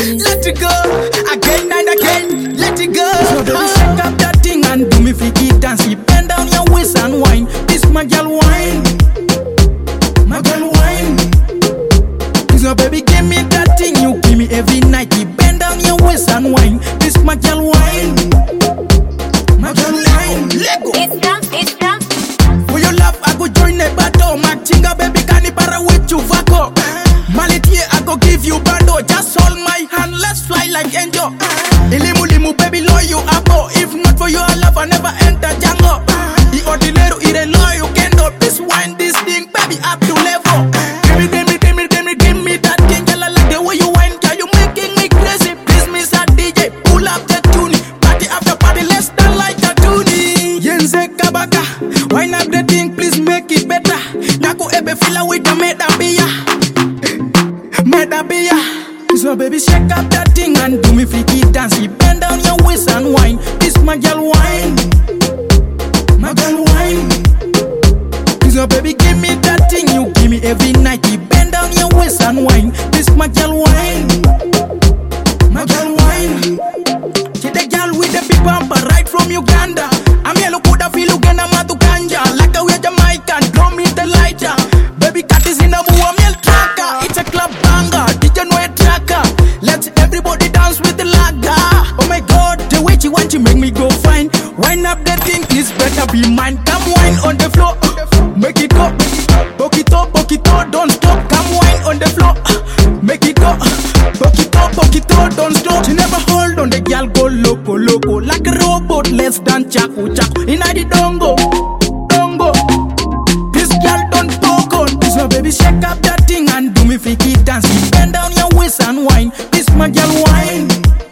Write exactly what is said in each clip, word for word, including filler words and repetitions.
Let it go, again and again. Let it go. So baby, shake up that thing and do me freaky dance. Bend down your waist and wine. This my girl wine, my girl wine. So baby, give me that thing you give me every night. Bend down your waist and wine. This my girl wine, my girl wine. Lego. It's dance, it's dance. For your love, I go join the battle. Machinga baby, can you para with you vako? Malitie, I go give you bando. Just hold my hand, let's fly like angel. Ilimu limu baby, law you abo. If not for your love, I never enter jungle. The ordinary, it a law you can do. This wine, this thing, baby, up to level. Give me, give me, give me, give me, give me that thing. Girl, I like the way you wine, girl, you making me crazy. Please, Mister D J, pull up the tune. Party after party, let's stand like a tune. Yenze kabaka, wine up the thing, please make it better. Naku ebe fila with the medabia, medabia. So baby, shake up that thing and do me freaky dance. Bend down your waist and wine. This my girl wine, my girl wine. So baby, give me that thing you give me every night. Bend down your waist and wine. This my girl wine, my girl wine. She the girl with the big bumper right from Uganda. I'm yellow could have feel Uganda matu ganja. Like a way Jamaican, drum me the lighter. Baby cat is in a bua meal tracker. It's a club banger, D J no a tracker. Let's everybody dance with the laga. Oh my God, the way she want you make me go fine. Wine up the thing, this better be mine. Come wine on the floor, make it go. Pokito, pokito, don't stop. Come wine on the floor, make it go. Pokito, pokito, don't stop. She never hold on the girl, go loco, loco. Like a robot, less than chaku, chaku. Inna the dongo, dongo. This girl don't talk on. So baby, shake up that thing and do me freaky dance. Bend down your waist and wine. This my girl wine,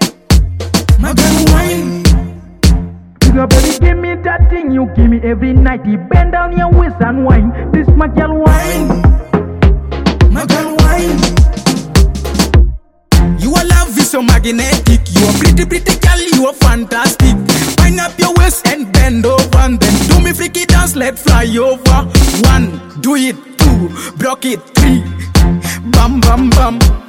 my girl wine. So baby, give me that thing you give me every night. Bend down your waist and wine. This my girl wine, my girl wine. You are love is so magnetic. You are pretty, pretty girl. You are fantastic. Wind up your waist and bend over, and then do me freaky dance. Let fly over. One, do it. Two, block it. Three, bam, bam, bam.